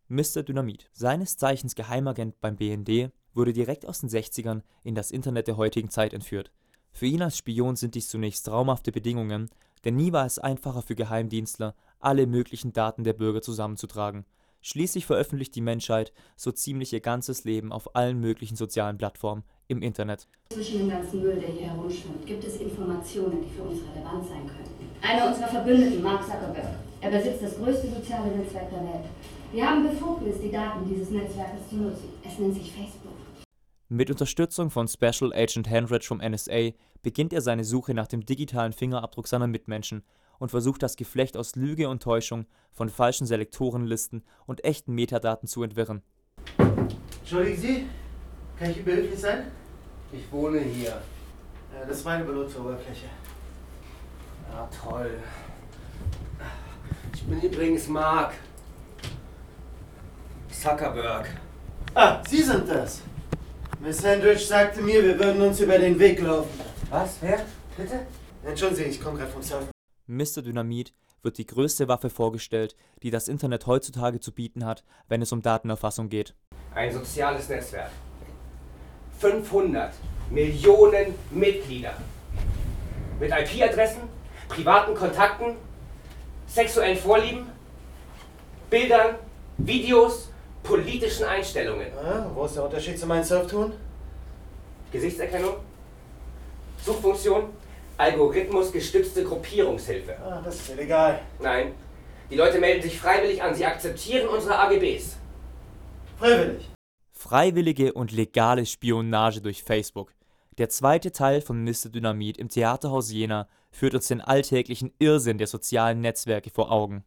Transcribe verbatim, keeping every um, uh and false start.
Mister Dynamit, seines Zeichens Geheimagent beim B N D, wurde direkt aus den Sechzigern in das Internet der heutigen Zeit entführt. Für ihn als Spion sind dies zunächst traumhafte Bedingungen, denn nie war es einfacher für Geheimdienstler, alle möglichen Daten der Bürger zusammenzutragen. Schließlich veröffentlicht die Menschheit so ziemlich ihr ganzes Leben auf allen möglichen sozialen Plattformen im Internet. Zwischen dem ganzen Müll, der hier herumschwimmt, gibt es Informationen, die für uns relevant sein könnten. Einer unserer Verbündeten, Mark Zuckerberg, er besitzt das größte soziale Netzwerk der Welt. Wir haben Befugnis, die Daten dieses Netzwerkes zu nutzen. Es nennt sich Facebook. Mit Unterstützung von Special Agent Henrich vom N S A beginnt er seine Suche nach dem digitalen Fingerabdruck seiner Mitmenschen und versucht das Geflecht aus Lüge und Täuschung von falschen Selektorenlisten und echten Metadaten zu entwirren. Entschuldigen Sie, kann ich behilflich sein? Ich wohne hier. Ja, das ist meine Benutzeroberfläche. Ah, toll. Ich bin übrigens Mark Zuckerberg. Ah, Sie sind das. Miss Hendrich sagte mir, wir würden uns über den Weg laufen. Was? Wer? Bitte? Entschuldigen Sie, ich komme gerade vom Surfen. Mister Dynamit wird die größte Waffe vorgestellt, die das Internet heutzutage zu bieten hat, wenn es um Datenerfassung geht. Ein soziales Netzwerk. fünfhundert Millionen Mitglieder. Mit I P-Adressen, privaten Kontakten, sexuellen Vorlieben, Bildern, Videos, politischen Einstellungen. Ah, wo ist der Unterschied zu meinen Surftouren? Gesichtserkennung, Suchfunktion, algorithmusgestützte Gruppierungshilfe. Ah, das ist illegal. Nein, die Leute melden sich freiwillig an, sie akzeptieren unsere A G Bs. Freiwillig. Freiwillige und legale Spionage durch Facebook. Der zweite Teil von Mister Dynamit im Theaterhaus Jena führt uns den alltäglichen Irrsinn der sozialen Netzwerke vor Augen.